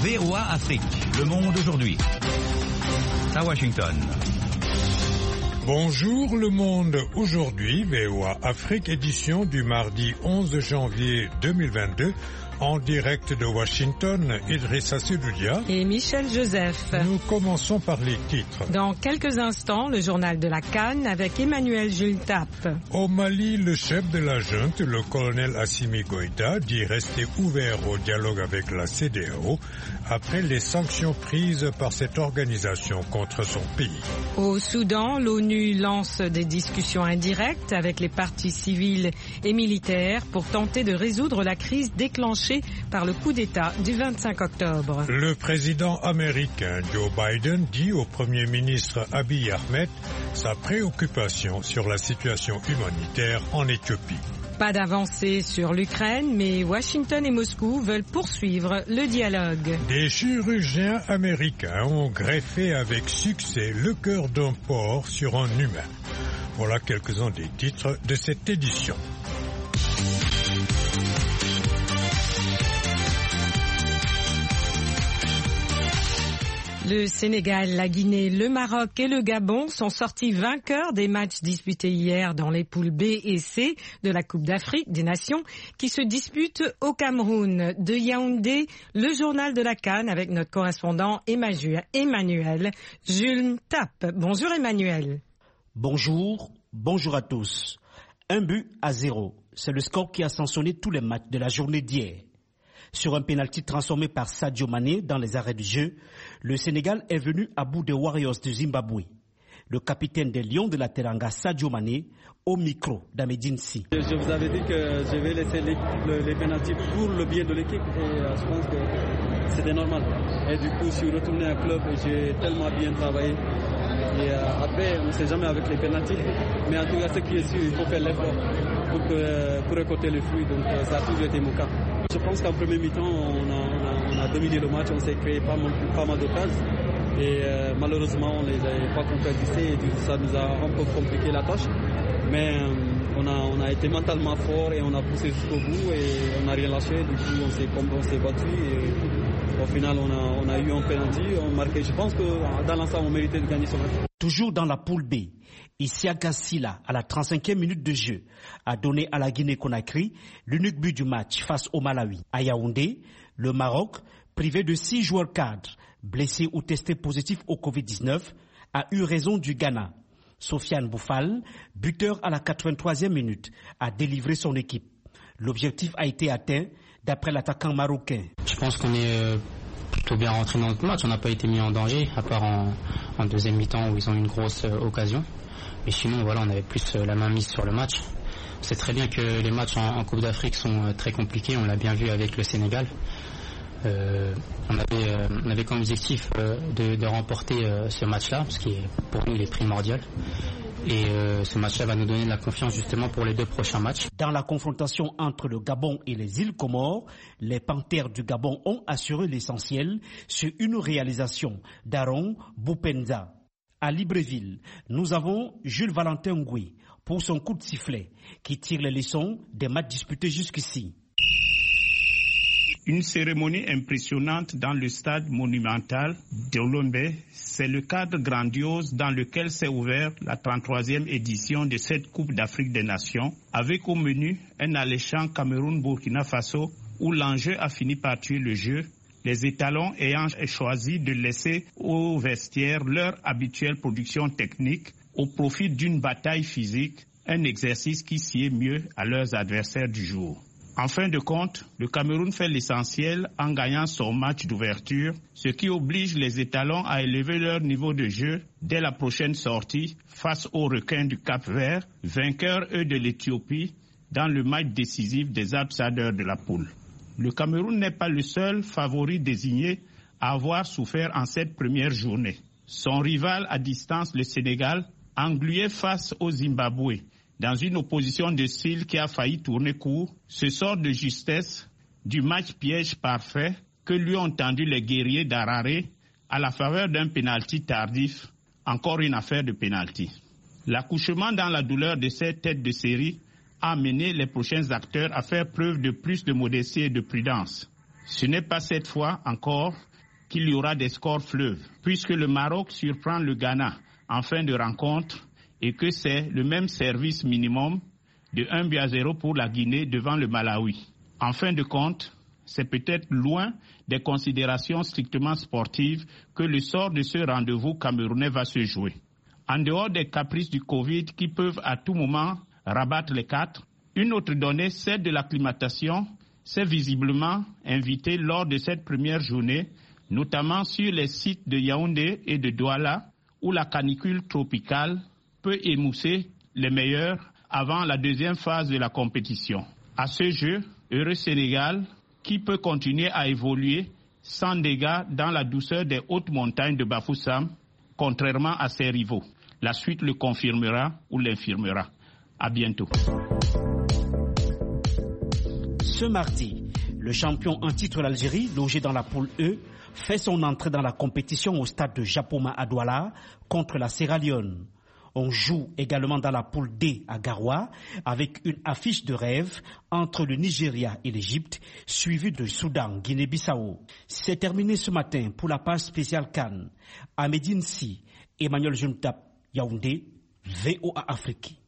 VOA Afrique, le monde aujourd'hui. À Washington. Bonjour le monde, aujourd'hui VOA Afrique édition du mardi 11 janvier 2022 en direct de Washington, Idrissa Sedoudia et Michel Joseph. Nous commençons par les titres. Dans quelques instants, le journal de la CAN avec Emmanuel Jules Tappe. Au Mali, le chef de la junte, le colonel Assimi Goïta, dit rester ouvert au dialogue avec la CEDEAO après les sanctions prises par cette organisation contre son pays. Au Soudan, l'ONU lance des discussions indirectes avec les partis civils et militaires pour tenter de résoudre la crise déclenchée par le coup d'État du 25 octobre. Le président américain Joe Biden dit au Premier ministre Abiy Ahmed sa préoccupation sur la situation humanitaire en Éthiopie. Pas d'avancée sur l'Ukraine, mais Washington et Moscou veulent poursuivre le dialogue. Des chirurgiens américains ont greffé avec succès le cœur d'un porc sur un humain. Voilà quelques-uns des titres de cette édition. Le Sénégal, la Guinée, le Maroc et le Gabon sont sortis vainqueurs des matchs disputés hier dans les poules B et C de la Coupe d'Afrique des Nations qui se disputent au Cameroun. De Yaoundé, le journal de la CAN avec notre correspondant Emmanuel Jules Tappe. Bonjour Emmanuel. Bonjour à tous. 1-0, c'est le score qui a sanctionné tous les matchs de la journée d'hier. Sur un pénalty transformé par Sadio Mané dans les arrêts du jeu, le Sénégal est venu à bout des Warriors du Zimbabwe. Le capitaine des Lions de la Teranga, Sadio Mané, au micro d'Amedine Si. Je vous avais dit que je vais laisser les pénaltys pour le bien de l'équipe et je pense que c'était normal. Et du coup, je suis retourné à club et j'ai tellement bien travaillé. Et après, on ne sait jamais avec les pénaltys, mais en tout cas, ce qui est sûr, il faut faire l'effort pour récolter les fruits. Donc ça a toujours été mon cas. Je pense qu'en premier mi-temps, on a dominé le match, on s'est créé pas mal d'occasions. Et malheureusement, on ne les a pas concrétisés et ça nous a un peu compliqué la tâche. Mais on a été mentalement fort et on a poussé jusqu'au bout et on n'a rien lâché. Du coup, on s'est battu et au final, on a eu un penalty, on a marqué. Je pense que dans l'ensemble, on méritait de gagner ce match. Toujours dans la poule B, Isiaka Silla, à la 35e minute de jeu, a donné à la Guinée-Conakry l'unique but du match face au Malawi. À Yaoundé, le Maroc, privé de 6 joueurs cadres, blessés ou testés positifs au Covid-19, a eu raison du Ghana. Sofiane Boufal, buteur à la 83e minute, a délivré son équipe. L'objectif a été atteint d'après l'attaquant marocain. Je pense qu'on est plutôt bien rentré dans notre match. On n'a pas été mis en danger, à part en deuxième mi-temps où ils ont eu une grosse occasion. Mais sinon, voilà, on avait plus la main mise sur le match. On sait très bien que les matchs en Coupe d'Afrique sont très compliqués. On l'a bien vu avec le Sénégal. On avait comme objectif de remporter ce match-là, ce qui est pour nous il est primordial. Et ce match-là va nous donner de la confiance justement pour les 2 prochains matchs. Dans la confrontation entre le Gabon et les îles Comores, les Panthères du Gabon ont assuré l'essentiel sur une réalisation d'Aaron Boupenza. À Libreville, nous avons Jules Valentin Ngouy pour son coup de sifflet qui tire les leçons des matchs disputés jusqu'ici. Une cérémonie impressionnante dans le stade monumental d'Olombe, c'est le cadre grandiose dans lequel s'est ouverte la 33e édition de cette Coupe d'Afrique des Nations, avec au menu un alléchant Cameroun-Burkina Faso où l'enjeu a fini par tuer le jeu, les étalons ayant choisi de laisser aux vestiaires leur habituelle production technique au profit d'une bataille physique, un exercice qui sied mieux à leurs adversaires du jour. En fin de compte, le Cameroun fait l'essentiel en gagnant son match d'ouverture, ce qui oblige les étalons à élever leur niveau de jeu dès la prochaine sortie face aux requins du Cap-Vert, vainqueurs eux de l'Éthiopie dans le match décisif des outsiders de la poule. Le Cameroun n'est pas le seul favori désigné à avoir souffert en cette première journée. Son rival à distance, le Sénégal, englué face au Zimbabwe, dans une opposition de style qui a failli tourner court, se sort de justesse du match piège parfait que lui ont tendu les guerriers d'Harare à la faveur d'un pénalty tardif, encore une affaire de pénalty. L'accouchement dans la douleur de cette tête de série a amené les prochains acteurs à faire preuve de plus de modestie et de prudence. Ce n'est pas cette fois encore qu'il y aura des scores fleuves, puisque le Maroc surprend le Ghana en fin de rencontre et que c'est le même service minimum de 1-0 pour la Guinée devant le Malawi. En fin de compte, c'est peut-être loin des considérations strictement sportives que le sort de ce rendez-vous camerounais va se jouer. En dehors des caprices du Covid qui peuvent à tout moment rabattre les cartes, une autre donnée, celle de l'acclimatation, s'est visiblement invitée lors de cette première journée, notamment sur les sites de Yaoundé et de Douala, où la canicule tropicale peut émousser les meilleurs avant la deuxième phase de la compétition. À ce jeu, heureux Sénégal, qui peut continuer à évoluer sans dégâts dans la douceur des hautes montagnes de Bafoussam, contrairement à ses rivaux. La suite le confirmera ou l'infirmera. À bientôt. Ce mardi, le champion en titre l'Algérie, logé dans la poule E, fait son entrée dans la compétition au stade de Japoma à Douala contre la Sierra Leone. On joue également dans la poule D à Garoua avec une affiche de rêve entre le Nigeria et l'Égypte, suivie de Soudan, Guinée-Bissau. C'est terminé ce matin pour la page spéciale CAN. À Médine Si, Emmanuel Juntap, Yaoundé, VOA Afrique.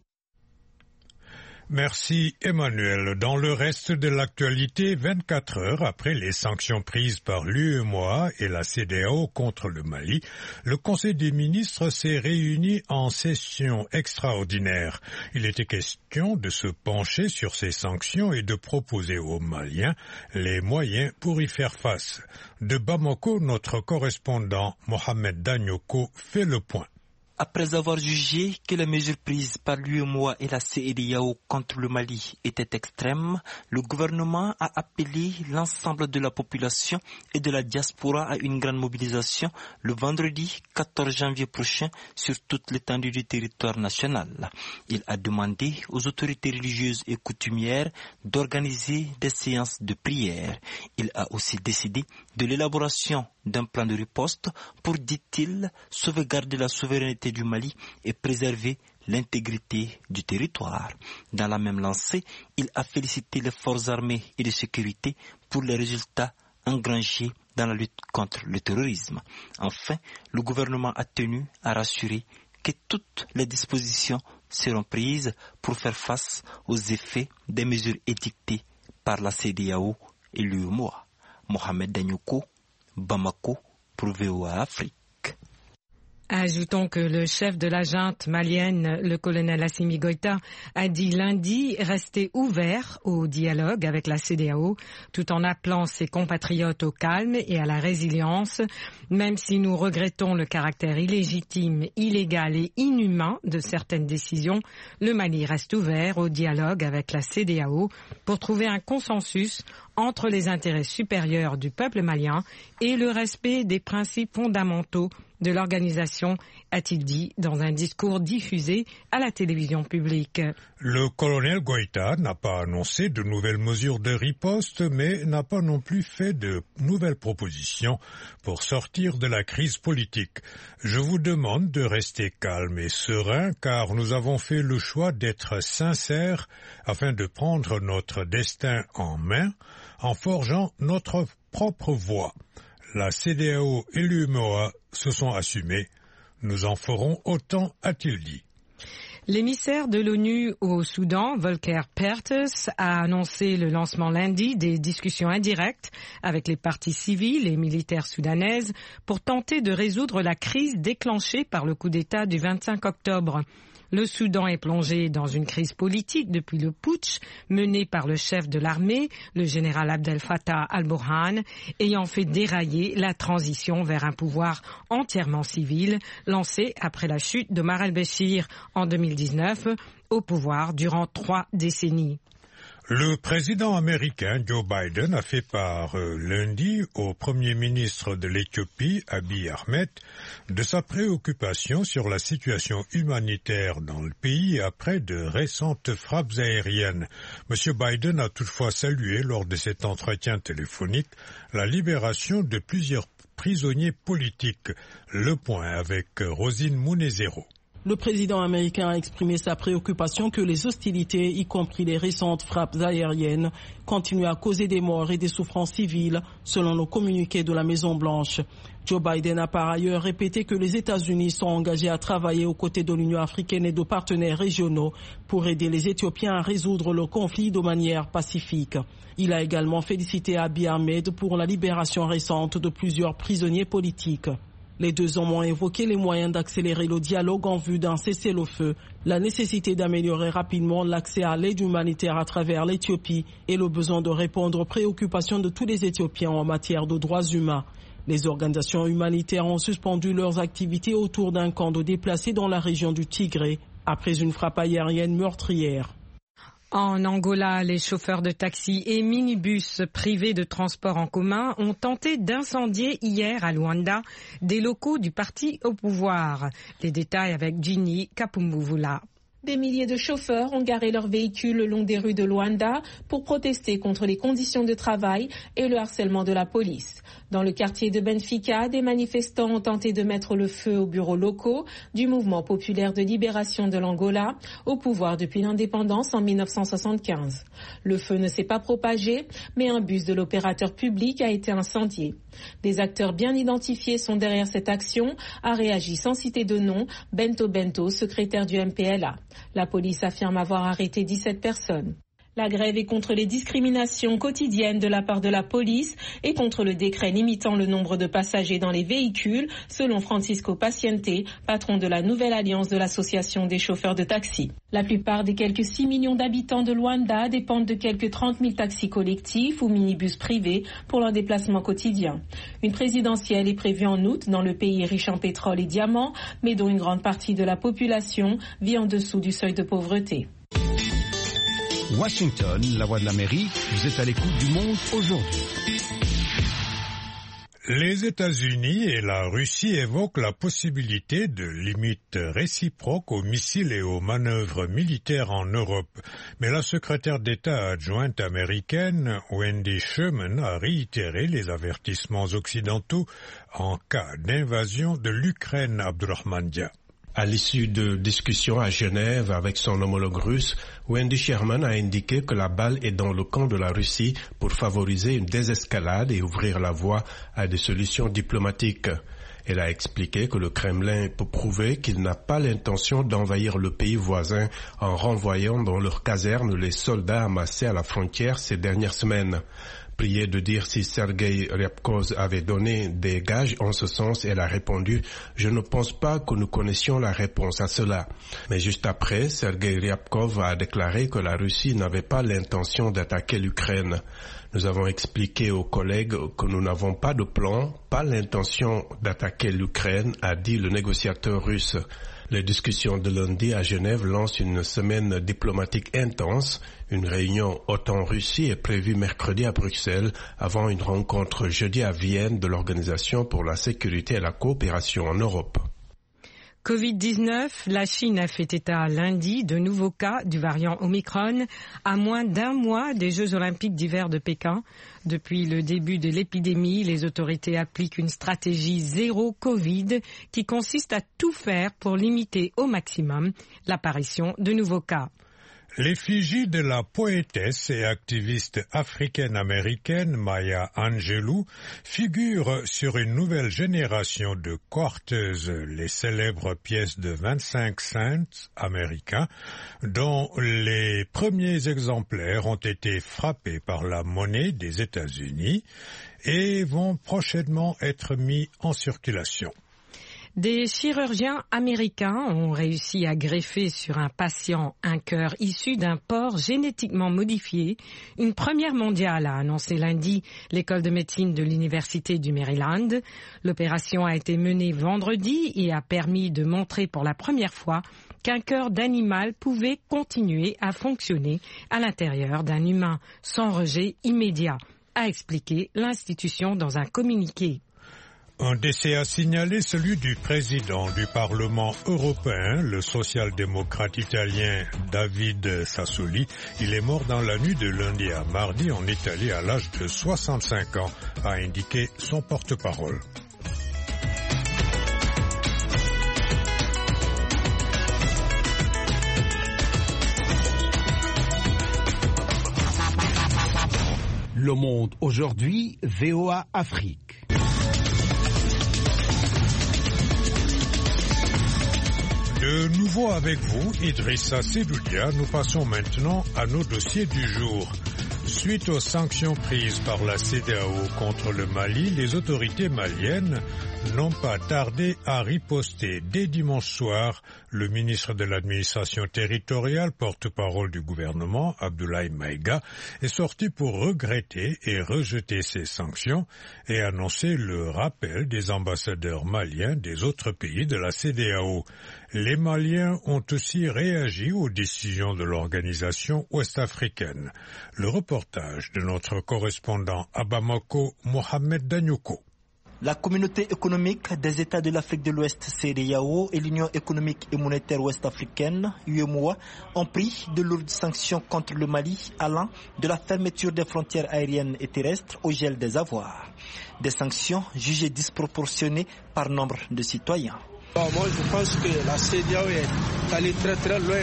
Merci Emmanuel. Dans le reste de l'actualité, 24 heures après les sanctions prises par l'UEMOA et la CEDEAO contre le Mali, le Conseil des ministres s'est réuni en session extraordinaire. Il était question de se pencher sur ces sanctions et de proposer aux Maliens les moyens pour y faire face. De Bamako, notre correspondant Mohamed Danyoko fait le point. Après avoir jugé que les mesures prises par l'UEMOA et la CEDEAO contre le Mali étaient extrêmes, le gouvernement a appelé l'ensemble de la population et de la diaspora à une grande mobilisation le vendredi 14 janvier prochain sur toute l'étendue du territoire national. Il a demandé aux autorités religieuses et coutumières d'organiser des séances de prière. Il a aussi décidé de l'élaboration d'un plan de riposte pour, dit-il, sauvegarder la souveraineté du Mali et préserver l'intégrité du territoire. Dans la même lancée, il a félicité les forces armées et de sécurité pour les résultats engrangés dans la lutte contre le terrorisme. Enfin, le gouvernement a tenu à rassurer que toutes les dispositions seront prises pour faire face aux effets des mesures édictées par la CEDEAO et l'UEMOA. Mohamed Danyoko, Bamako pour VOA Afrique. Ajoutons que le chef de la junte malienne, le colonel Assimi Goïta, a dit lundi rester ouvert au dialogue avec la CEDEAO, tout en appelant ses compatriotes au calme et à la résilience. Même si nous regrettons le caractère illégitime, illégal et inhumain de certaines décisions, le Mali reste ouvert au dialogue avec la CEDEAO pour trouver un consensus entre les intérêts supérieurs du peuple malien et le respect des principes fondamentaux de l'organisation, a-t-il dit dans un discours diffusé à la télévision publique. Le colonel Goïta n'a pas annoncé de nouvelles mesures de riposte, mais n'a pas non plus fait de nouvelles propositions pour sortir de la crise politique. Je vous demande de rester calme et serein, car nous avons fait le choix d'être sincères afin de prendre notre destin en main en forgeant notre propre voie. La CEDEAO et l'UEMOA se sont assumés. Nous en ferons autant, a-t-il dit. L'émissaire de l'ONU au Soudan, Volker Perthes, a annoncé le lancement lundi des discussions indirectes avec les parties civiles et militaires soudanaises pour tenter de résoudre la crise déclenchée par le coup d'État du 25 octobre. Le Soudan est plongé dans une crise politique depuis le putsch mené par le chef de l'armée, le général Abdel Fattah al-Burhan, ayant fait dérailler la transition vers un pouvoir entièrement civil lancé après la chute d'Omar al-Béchir en 2019 au pouvoir durant 3 décennies. Le président américain Joe Biden a fait part lundi au premier ministre de l'Éthiopie, Abiy Ahmed, de sa préoccupation sur la situation humanitaire dans le pays après de récentes frappes aériennes. M. Biden a toutefois salué lors de cet entretien téléphonique la libération de plusieurs prisonniers politiques. Le point avec Rosine Mounezero. Le président américain a exprimé sa préoccupation que les hostilités, y compris les récentes frappes aériennes, continuent à causer des morts et des souffrances civiles, selon le communiqué de la Maison-Blanche. Joe Biden a par ailleurs répété que les États-Unis sont engagés à travailler aux côtés de l'Union africaine et de partenaires régionaux pour aider les Éthiopiens à résoudre le conflit de manière pacifique. Il a également félicité Abiy Ahmed pour la libération récente de plusieurs prisonniers politiques. Les deux hommes ont évoqué les moyens d'accélérer le dialogue en vue d'un cessez-le-feu, la nécessité d'améliorer rapidement l'accès à l'aide humanitaire à travers l'Éthiopie et le besoin de répondre aux préoccupations de tous les Éthiopiens en matière de droits humains. Les organisations humanitaires ont suspendu leurs activités autour d'un camp de déplacés dans la région du Tigré après une frappe aérienne meurtrière. En Angola, les chauffeurs de taxi et minibus privés de transport en commun ont tenté d'incendier hier à Luanda des locaux du parti au pouvoir. Les détails avec Ginny Kapumbuvula. Des milliers de chauffeurs ont garé leurs véhicules le long des rues de Luanda pour protester contre les conditions de travail et le harcèlement de la police. Dans le quartier de Benfica, des manifestants ont tenté de mettre le feu aux bureaux locaux du mouvement populaire de libération de l'Angola, au pouvoir depuis l'indépendance en 1975. Le feu ne s'est pas propagé, mais un bus de l'opérateur public a été incendié. Des acteurs bien identifiés sont derrière cette action, a réagi sans citer de nom Bento Bento, secrétaire du MPLA. La police affirme avoir arrêté 17 personnes. La grève est contre les discriminations quotidiennes de la part de la police et contre le décret limitant le nombre de passagers dans les véhicules, selon Francisco Paciente, patron de la nouvelle alliance de l'association des chauffeurs de taxi. La plupart des quelques 6 millions d'habitants de Luanda dépendent de quelques 30 000 taxis collectifs ou minibus privés pour leur déplacement quotidien. Une présidentielle est prévue en août dans le pays riche en pétrole et diamants, mais dont une grande partie de la population vit en dessous du seuil de pauvreté. Washington, la voix de l'Amérique, vous êtes à l'écoute du monde aujourd'hui. Les États-Unis et la Russie évoquent la possibilité de limites réciproques aux missiles et aux manœuvres militaires en Europe. Mais la secrétaire d'État adjointe américaine, Wendy Sherman, a réitéré les avertissements occidentaux en cas d'invasion de l'Ukraine. Abdurrahman Dia. À l'issue de discussions à Genève avec son homologue russe, Wendy Sherman a indiqué que la balle est dans le camp de la Russie pour favoriser une désescalade et ouvrir la voie à des solutions diplomatiques. Elle a expliqué que le Kremlin peut prouver qu'il n'a pas l'intention d'envahir le pays voisin en renvoyant dans leurs casernes les soldats amassés à la frontière ces dernières semaines. Priée de dire si Sergei Ryabkov avait donné des gages en ce sens, elle a répondu « Je ne pense pas que nous connaissions la réponse à cela ». Mais juste après, Sergei Ryabkov a déclaré que la Russie n'avait pas l'intention d'attaquer l'Ukraine. Nous avons expliqué aux collègues que nous n'avons pas de plan, pas l'intention d'attaquer l'Ukraine, a dit le négociateur russe. Les discussions de lundi à Genève lancent une semaine diplomatique intense. Une réunion OTAN-Russie est prévue mercredi à Bruxelles avant une rencontre jeudi à Vienne de l'Organisation pour la sécurité et la coopération en Europe. Covid-19, la Chine a fait état lundi de nouveaux cas du variant Omicron à moins d'un mois des Jeux olympiques d'hiver de Pékin. Depuis le début de l'épidémie, les autorités appliquent une stratégie zéro Covid qui consiste à tout faire pour limiter au maximum l'apparition de nouveaux cas. L'effigie de la poétesse et activiste africaine-américaine Maya Angelou figure sur une nouvelle génération de quarters, les célèbres pièces de 25 cents américains, dont les premiers exemplaires ont été frappés par la monnaie des États-Unis et vont prochainement être mis en circulation. Des chirurgiens américains ont réussi à greffer sur un patient un cœur issu d'un porc génétiquement modifié, une première mondiale, a annoncé lundi l'école de médecine de l'Université du Maryland. L'opération a été menée vendredi et a permis de montrer pour la première fois qu'un cœur d'animal pouvait continuer à fonctionner à l'intérieur d'un humain sans rejet immédiat, a expliqué l'institution dans un communiqué. Un décès a signalé celui du président du Parlement européen, le social-démocrate italien David Sassoli. Il est mort dans la nuit de lundi à mardi en Italie à l'âge de 65 ans, a indiqué son porte-parole. Le Monde aujourd'hui, VOA Afrique. De nouveau avec vous, Idrissa Sedoudia, nous passons maintenant à nos dossiers du jour. Suite aux sanctions prises par la CEDEAO contre le Mali, les autorités maliennes n'ont pas tardé à riposter. Dès dimanche soir, le ministre de l'administration territoriale, porte-parole du gouvernement, Abdoulaye Maïga, est sorti pour regretter et rejeter ces sanctions et annoncer le rappel des ambassadeurs maliens des autres pays de la CEDEAO. Les Maliens ont aussi réagi aux décisions de l'organisation ouest-africaine. Le reportage de notre correspondant à Bamako, Mohamed Danyoko. La communauté économique des États de l'Afrique de l'Ouest, CEDEAO, et l'Union économique et monétaire ouest-africaine, UEMOA, ont pris de lourdes sanctions contre le Mali, allant de la fermeture des frontières aériennes et terrestres au gel des avoirs. Des sanctions jugées disproportionnées par nombre de citoyens. Moi, je pense que la CEDEAO est allée très très loin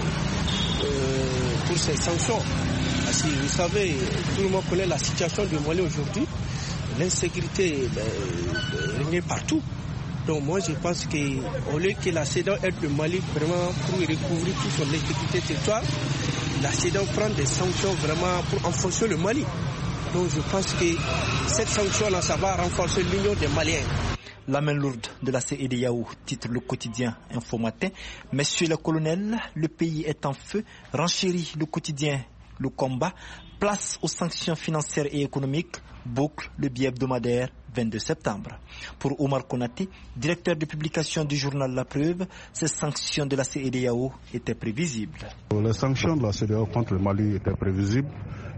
pour ces sanctions. Parce que vous savez, tout le monde connaît la situation du Mali aujourd'hui. L'insécurité règne partout. Donc moi je pense qu'au lieu que la CEDEAO aide le Mali vraiment pour recouvrir toute son intégrité territoire, la CEDEAO prend des sanctions vraiment pour enfoncer le Mali. Donc je pense que cette sanction-là, ça va renforcer l'union des Maliens. La main lourde de la CEDEAO, titre le quotidien Info Matin. Monsieur le colonel, le pays est en feu, renchérit le quotidien Le Combat, place aux sanctions financières et économiques, boucle le billet hebdomadaire 22 septembre. Pour Omar Konaté, directeur de publication du journal La Preuve, ces sanctions de la CEDEAO étaient prévisibles. Les sanctions de la CEDEAO contre le Mali étaient prévisibles.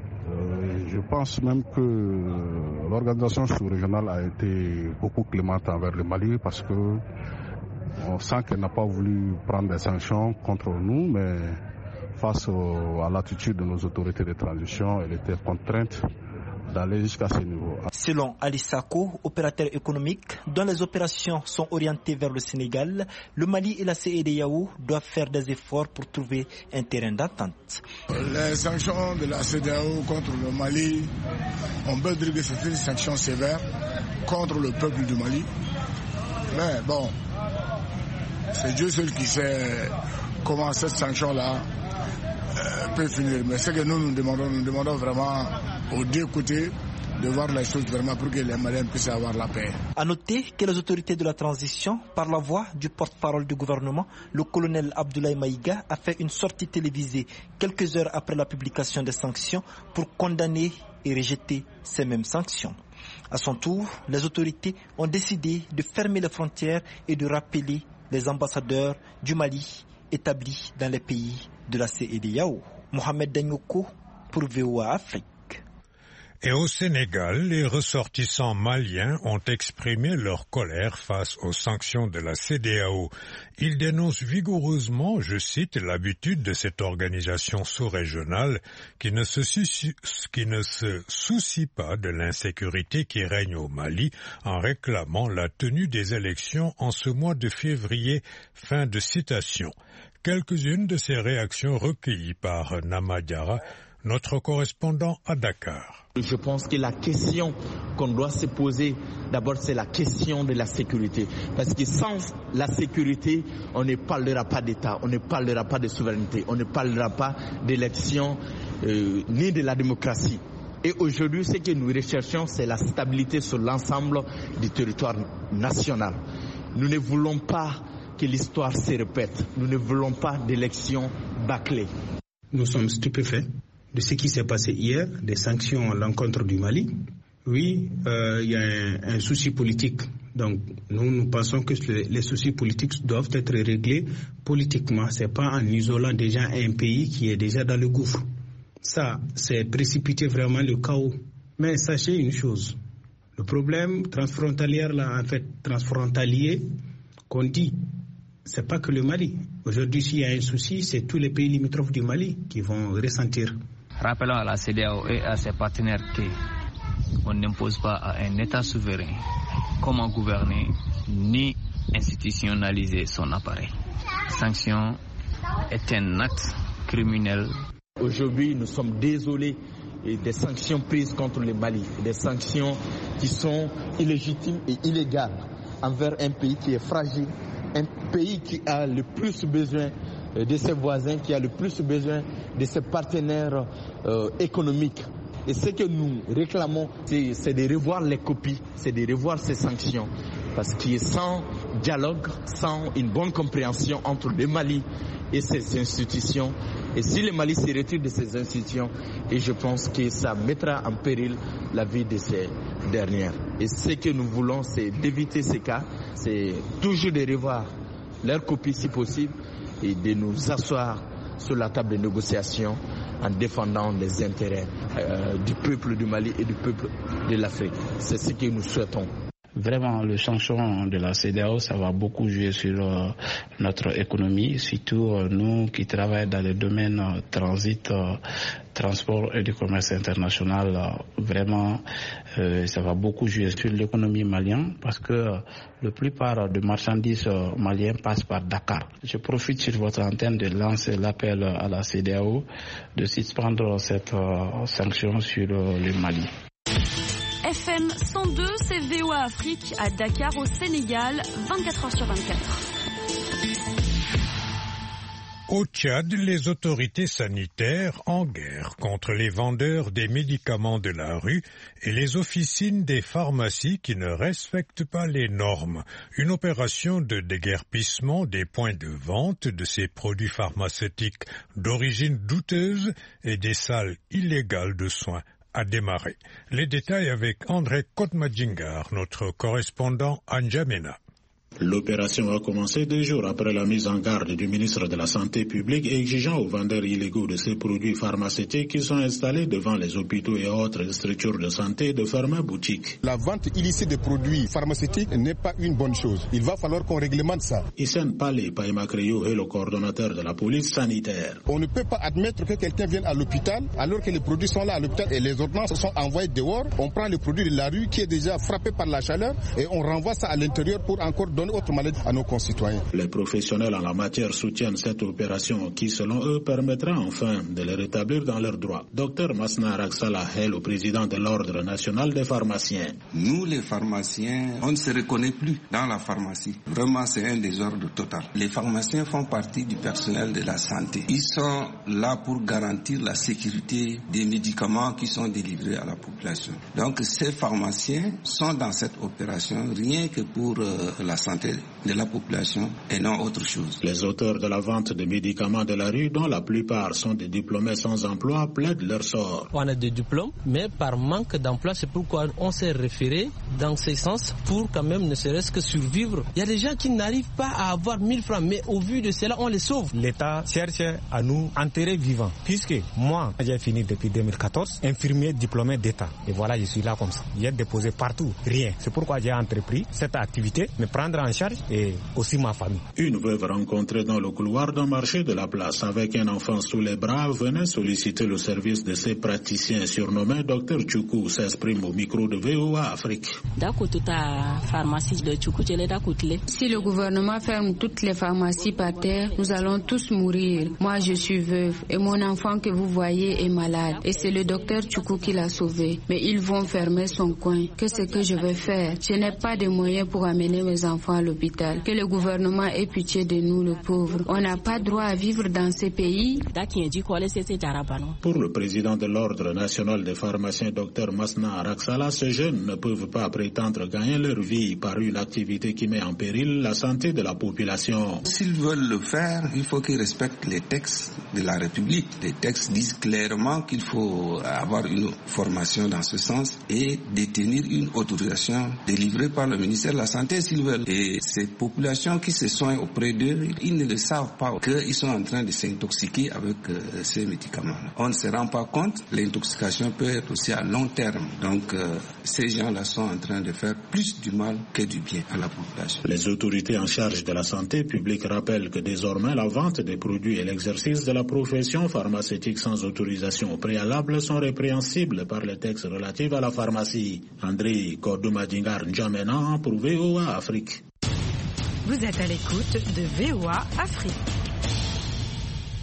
Je pense même que l'organisation sous-régionale a été beaucoup clémente envers le Mali parce que on sent qu'elle n'a pas voulu prendre des sanctions contre nous, mais face à l'attitude de nos autorités de transition, elle était contrainte d'aller jusqu'à ce niveau. Selon Ali Sako, opérateur économique, dont les opérations sont orientées vers le Sénégal, le Mali et la CEDEAO doivent faire des efforts pour trouver un terrain d'entente. Les sanctions de la CEDEAO contre le Mali, on peut dire que c'est une sanction sévère contre le peuple du Mali. Mais bon, c'est Dieu seul qui sait comment cette sanction-là peut finir. Mais ce que nous demandons vraiment aux deux côtés de voir les choses vraiment pour que les Maliens puissent avoir la paix. À noter que les autorités de la transition, par la voix du porte-parole du gouvernement, le colonel Abdoulaye Maïga, a fait une sortie télévisée quelques heures après la publication des sanctions pour condamner et rejeter ces mêmes sanctions. À son tour, les autorités ont décidé de fermer les frontières et de rappeler les ambassadeurs du Mali établis dans les pays de la CEDEAO. Mohamed Danyoko pour VOA Afrique. Et au Sénégal, les ressortissants maliens ont exprimé leur colère face aux sanctions de la CEDEAO. Ils dénoncent vigoureusement, je cite, l'habitude de cette organisation sous-régionale qui ne se soucie pas de l'insécurité qui règne au Mali en réclamant la tenue des élections en ce mois de février. Fin de citation. Quelques-unes de ces réactions recueillies par Nama Diarra, notre correspondant à Dakar. Je pense que la question qu'on doit se poser, d'abord, c'est la question de la sécurité. Parce que sans la sécurité, on ne parlera pas d'État, on ne parlera pas de souveraineté, on ne parlera pas d'élection, ni de la démocratie. Et aujourd'hui, ce que nous recherchons, c'est la stabilité sur l'ensemble du territoire national. Nous ne voulons pas que l'histoire se répète. Nous ne voulons pas d'élections bâclées. Nous sommes stupéfaits de ce qui s'est passé hier, des sanctions à l'encontre du Mali. Oui, il y a un souci politique. Donc, nous pensons que les soucis politiques doivent être réglés politiquement. Ce n'est pas en isolant déjà un pays qui est déjà dans le gouffre. Ça, c'est précipiter vraiment le chaos. Mais sachez une chose, le problème transfrontalier, transfrontalier qu'on dit, c'est pas que le Mali. Aujourd'hui, s'il y a un souci, c'est tous les pays limitrophes du Mali qui vont ressentir. Rappelons à la CEDEAO et à ses partenaires qu'on n'impose pas à un État souverain comment gouverner ni institutionnaliser son appareil. Sanction est un acte criminel. Aujourd'hui, nous sommes désolés des sanctions prises contre le Mali, des sanctions qui sont illégitimes et illégales envers un pays qui est fragile, un pays qui a le plus besoin de ses voisins, qui a le plus besoin de ses partenaires économiques. Et ce que nous réclamons, c'est de revoir les copies, c'est de revoir ces sanctions. Parce que sans dialogue, sans une bonne compréhension entre le Mali et ses institutions, et si le Mali se retire de ces institutions, et je pense que ça mettra en péril la vie de ces dernières. Et ce que nous voulons, c'est d'éviter ces cas, c'est toujours de revoir leurs copies si possible, et de nous asseoir sur la table de négociation en défendant les intérêts du peuple du Mali et du peuple de l'Afrique. C'est ce que nous souhaitons. Vraiment, le changement de la CEDEAO, ça va beaucoup jouer sur notre économie, surtout nous qui travaillons dans le domaine transit, transport et du commerce international. Vraiment, ça va beaucoup jouer sur l'économie malienne parce que la plupart des marchandises maliennes passent par Dakar. Je profite sur votre antenne de lancer l'appel à la CEDEAO de suspendre cette sanction sur le Mali. FM 102, c'est VOA Afrique à Dakar au Sénégal, 24h sur 24. Au Tchad, les autorités sanitaires en guerre contre les vendeurs des médicaments de la rue et les officines des pharmacies qui ne respectent pas les normes. Une opération de déguerpissement des points de vente de ces produits pharmaceutiques d'origine douteuse et des salles illégales de soins a démarré. Les détails avec André Kotmadjingar, notre correspondant à N'Djamena. L'opération a commencé 2 jours après la mise en garde du ministre de la Santé publique exigeant aux vendeurs illégaux de ces produits pharmaceutiques qui sont installés devant les hôpitaux et autres structures de santé de fermer boutique. La vente illicite de produits pharmaceutiques n'est pas une bonne chose. Il va falloir qu'on réglemente ça. Hissène Palé Païmakreyo est le coordonnateur de la police sanitaire. On ne peut pas admettre que quelqu'un vienne à l'hôpital alors que les produits sont là à l'hôpital et les ordonnances sont envoyées dehors. On prend le produit de la rue qui est déjà frappé par la chaleur et on renvoie ça à l'intérieur pour encore donner autre maladie à nos concitoyens. Les professionnels en la matière soutiennent cette opération qui, selon eux, permettra enfin de les rétablir dans leurs droits. Dr Masna Raksala est le président de l'Ordre national des pharmaciens. Nous, les pharmaciens, on ne se reconnaît plus dans la pharmacie. Vraiment, c'est un désordre total. Les pharmaciens font partie du personnel de la santé. Ils sont là pour garantir la sécurité des médicaments qui sont délivrés à la population. Donc, ces pharmaciens sont dans cette opération rien que pour la santé de la population et non autre chose. Les auteurs de la vente de médicaments de la rue, dont la plupart sont des diplômés sans emploi, plaident leur sort. On a des diplômes, mais par manque d'emploi, c'est pourquoi on s'est référé dans ce sens pour quand même ne serait-ce que survivre. Il y a des gens qui n'arrivent pas à avoir 1000 francs, mais au vu de cela, on les sauve. L'État cherche à nous enterrer vivants, puisque moi, j'ai fini depuis 2014, infirmier diplômé d'État. Et voilà, je suis là comme ça. J'ai déposé partout, rien. C'est pourquoi j'ai entrepris cette activité, me prendre en charge et aussi ma famille. Une veuve rencontrée dans le couloir d'un marché de la place avec un enfant sous les bras venait solliciter le service de ses praticiens surnommés Dr Tchoukou, s'exprime au micro de VOA Afrique. Si le gouvernement ferme toutes les pharmacies par terre, nous allons tous mourir. Moi, je suis veuve et mon enfant que vous voyez est malade. Et c'est le docteur Tchoukou qui l'a sauvé. Mais ils vont fermer son coin. Qu'est-ce que je vais faire? Je n'ai pas de moyens pour amener mes enfants à l'hôpital. Que le gouvernement ait pitié de nous, le pauvre. On n'a pas droit à vivre dans ces pays. Pour le président de l'Ordre national des pharmaciens, Dr Masna Raksala, ces jeunes ne peuvent pas prétendre gagner leur vie par une activité qui met en péril la santé de la population. S'ils veulent le faire, il faut qu'ils respectent les textes de la République. Les textes disent clairement qu'il faut avoir une formation dans ce sens et détenir une autorisation délivrée par le ministère de la Santé s'ils veulent. Et ces populations qui se soignent auprès d'eux, ils ne le savent pas qu'ils sont en train de s'intoxiquer avec ces médicaments. On ne se rend pas compte, l'intoxication peut être aussi à long terme. Donc ces gens-là sont en train de faire plus du mal que du bien à la population. Les autorités en charge de la santé publique rappellent que désormais la vente des produits et l'exercice de la profession pharmaceutique sans autorisation préalable sont répréhensibles par les textes relatifs à la pharmacie. André Kordoumadingar N'Djamena pour VOA Afrique. Vous êtes à l'écoute de VOA Afrique.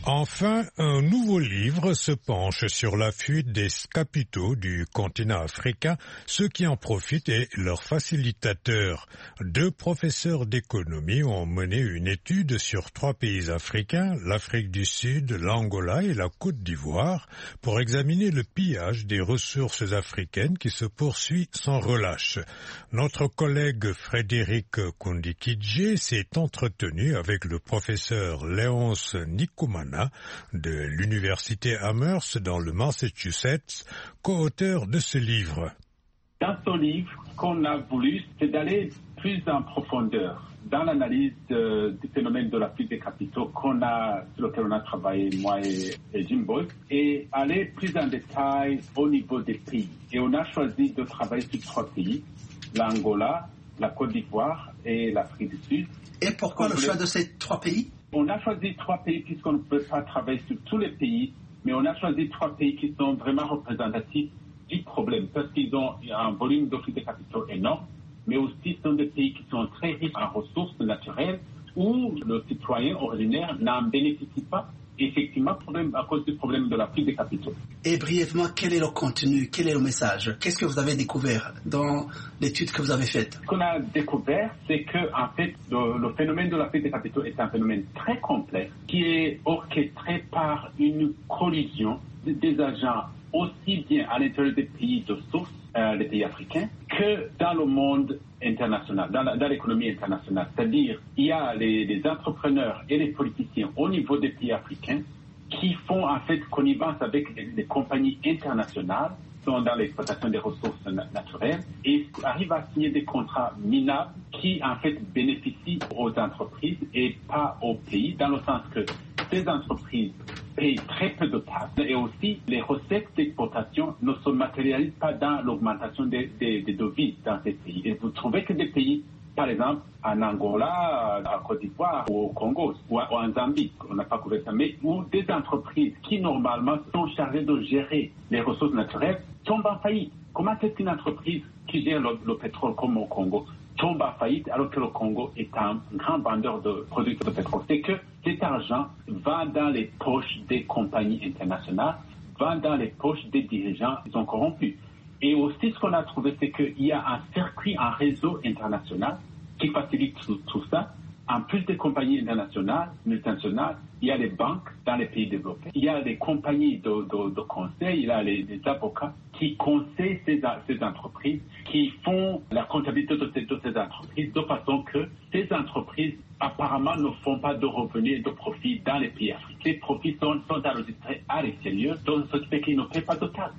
Enfin, un nouveau livre se penche sur la fuite des capitaux du continent africain, ceux qui en profitent et leurs facilitateurs. 2 professeurs d'économie ont mené une étude sur 3 pays africains, l'Afrique du Sud, l'Angola et la Côte d'Ivoire, pour examiner le pillage des ressources africaines qui se poursuit sans relâche. Notre collègue Frédéric Kondikidje s'est entretenu avec le professeur Léonce Nikumana de l'université Amherst dans le Massachusetts, co-auteur de ce livre. Dans ce livre, ce qu'on a voulu, c'est d'aller plus en profondeur dans l'analyse du phénomène de la fuite des capitaux sur lequel on a travaillé, moi et Jim Boyd, et aller plus en détail au niveau des pays. Et on a choisi de travailler sur 3 pays, l'Angola, la Côte d'Ivoire et l'Afrique du Sud. Et pourquoi le choix de ces 3 pays? On a choisi 3 pays puisqu'on ne peut pas travailler sur tous les pays, mais on a choisi 3 pays qui sont vraiment représentatifs du problème, parce qu'ils ont un volume de fuite des capitaux énorme, mais aussi sont des pays qui sont très riches en ressources naturelles, où le citoyen ordinaire n'en bénéficie pas, effectivement, à cause du problème de la fuite des capitaux. Et brièvement, quel est le contenu, quel est le message? Qu'est-ce que vous avez découvert dans l'étude que vous avez faite? Ce qu'on a découvert, c'est que, en fait, le phénomène de la fuite des capitaux est un phénomène très complexe qui est orchestré par une collision des agents aussi bien à l'intérieur des pays de source, les pays africains, que dans le monde international, dans l'économie internationale. C'est-à-dire, il y a les entrepreneurs et les politiciens au niveau des pays africains qui font en fait connivence avec les compagnies internationales qui sont dans l'exploitation des ressources naturelles et arrivent à signer des contrats minables qui en fait bénéficient aux entreprises et pas aux pays, dans le sens que ces entreprises payent très peu de taxes et aussi les recettes d'exportation ne se matérialisent pas dans l'augmentation des devises dans ces pays. Et vous trouvez que des pays, par exemple, en Angola, en Côte d'Ivoire, ou au Congo, ou en Zambie, on n'a pas couvert ça, mais où des entreprises qui normalement sont chargées de gérer les ressources naturelles tombent en faillite. Comment est-ce qu'une entreprise qui gère le pétrole comme au Congo tombe en faillite alors que le Congo est un grand vendeur de produits de pétrole? C'est que cet argent va dans les poches des compagnies internationales, va dans les poches des dirigeants qui sont corrompus. Et aussi, ce qu'on a trouvé, c'est qu'il y a un circuit, un réseau international qui facilite tout ça. En plus des compagnies internationales, multinationales, il y a les banques dans les pays développés. Il y a des compagnies de conseil, il y a les avocats qui conseillent ces entreprises, qui font la comptabilité de ces entreprises de façon que ces entreprises apparemment ne font pas de revenus et de profits dans les pays africains. Les profits sont enregistrés à l'extérieur, donc ce qui fait qu'ils ne paient pas de taxes.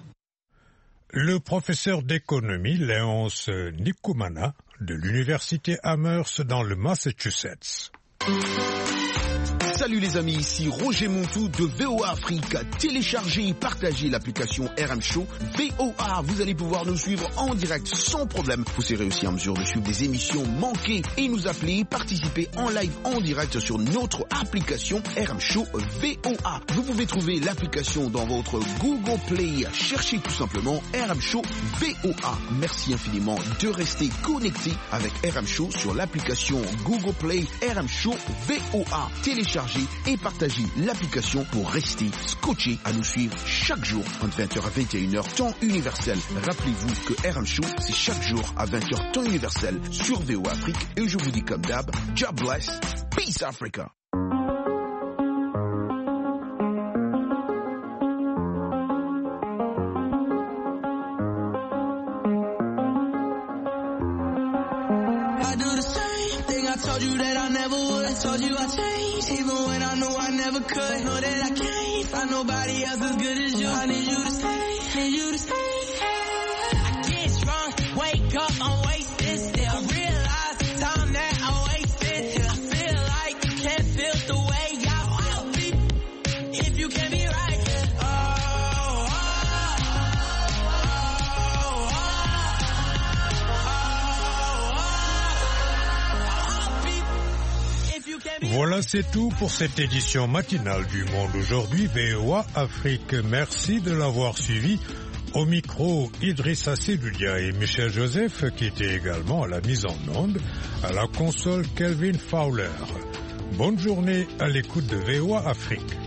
Le professeur d'économie Léonce Nikumana de l'université Amherst dans le Massachusetts. Salut les amis, ici Roger Montou de VOA Afrique. Téléchargez et partagez l'application RM Show VOA. Vous allez pouvoir nous suivre en direct sans problème. Vous serez aussi en mesure de suivre des émissions manquées et nous appeler, participer en live en direct sur notre application RM Show VOA. Vous pouvez trouver l'application dans votre Google Play. Cherchez tout simplement RM Show VOA. Merci infiniment de rester connecté avec RM Show sur l'application Google Play RM Show VOA. Téléchargez et partagez l'application pour rester scotché à nous suivre chaque jour entre 20h à 21h temps universel. Rappelez-vous que RM Show c'est chaque jour à 20h temps universel sur VOA Afrique et je vous dis comme d'hab, God bless, peace Africa. Told you that I never would. I told you I changed, even when I knew I never could. Know that I can't find nobody else as good as you. I need you to stay, need you to stay. I get drunk, wake up, I'm wasted still. I realize the time that I wasted. I feel like you can't feel the way I feel. If you can be right. Voilà, c'est tout pour cette édition matinale du Monde aujourd'hui, VOA Afrique. Merci de l'avoir suivi. Au micro, Idrissa Seloudia et Michel Joseph, qui étaient également à la mise en onde, à la console Kelvin Fowler. Bonne journée à l'écoute de VOA Afrique.